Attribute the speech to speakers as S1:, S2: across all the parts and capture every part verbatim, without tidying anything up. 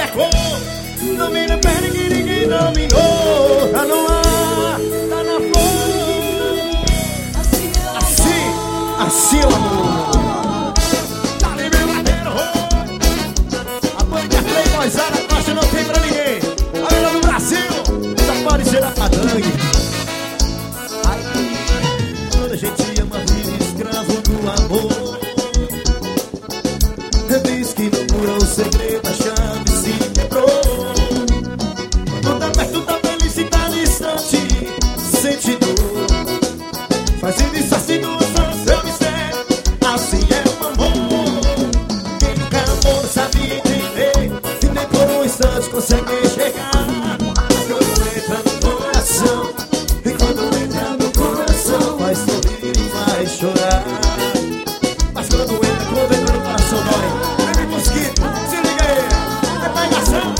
S1: cor, domina a pele que ninguém dominou. Tá no ar, tá na flor. Assim, assim o amor. Tá ali meu madeiro. A banca Playboyzada Costa não tem pra ninguém. A melhor do Brasil, só pode ser a Padangue. Quando a gente ama, vive escravo do amor. Diz que não cura o segredo, a chave se quebrou. Quando tá perto da felicidade distante, sente dor. Fazendo isso assim duas vezes, seu mistério. Assim é o amor. Quem nunca amou não sabe entender, e nem por um instante consegue enxergar. Mas quando entra no coração, e quando entra no coração, faz sorrir e faz chorar. Mas quando entra, quando entra no coração, dói. Mosquito, se liga aí, é pegação.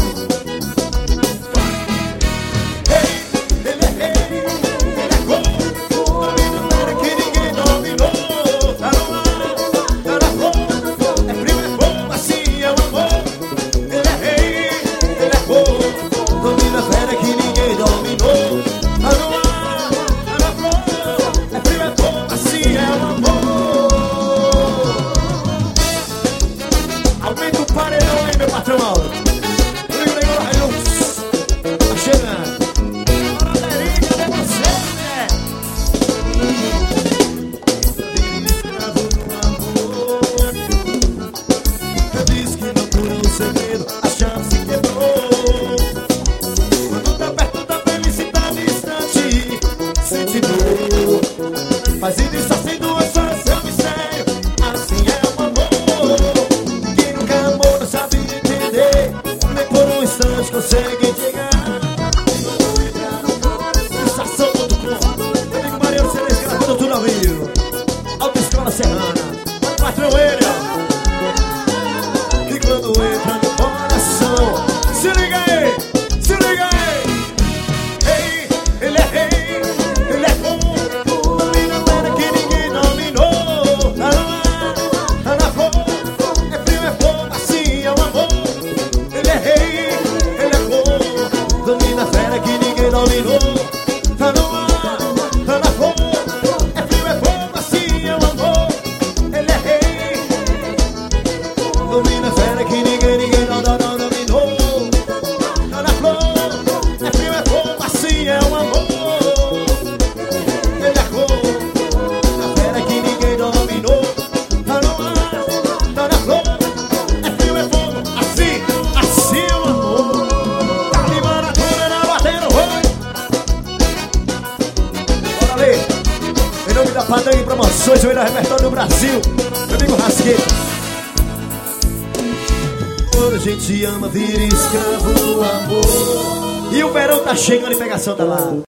S1: Ei, ele é rei, ele é cor, domina a que ninguém dominou. Tá no ar, tá na flor, é frio, é fogo, assim é o amor. Ele é rei, ele é cor, domina a fera que ninguém dominou. Tá no ar, tá na flor, é frio, é fogo, assim é o amor. Aumenta o paredão aí, meu patrão Mauro. Liga o negócio aí, luz. Tá chegando. Bora, Lerinha, cadê você, né? Vive escravo do amor. Diz que não cura o segredo, a chave se quebrou. Quando tá perto da felicidade distante, sente dor. Fazendo isso assim duas vezes, seu mistério. Assim é o amor. Consegue chegar. Quando entrar no coração, sensação do corpo. Eu digo Mariano Celeste, gravando tudo ao vivo. Autoescola Serrana, patrão ele, ó. E quando entra no coração, se liga aí, se liga aí. Ei, ele é rei, ele é bom. Domina a terra que ninguém dominou. Tá no ar, tá na flor, é frio, é fogo, assim é o amor. Ele é rei, domina a fera que ninguém dominou. Tá no ar, tá na flor, é frio, é fogo, assim é o amor. Ele é rei, domina a fera que ninguém, ninguém não, não, não dominou. Tá na flor, é frio, é fogo, assim é o amor. Ele é cor, a fera que ninguém dominou. Tá no ar, tá na flor, é frio, é fogo, assim, assim é o amor. Em nome da Padangue Promoções, o melhor repertório do Brasil, meu amigo Rasqueiro. Quando a gente ama, vira escravo do amor. E o verão tá chegando em pegação da lá.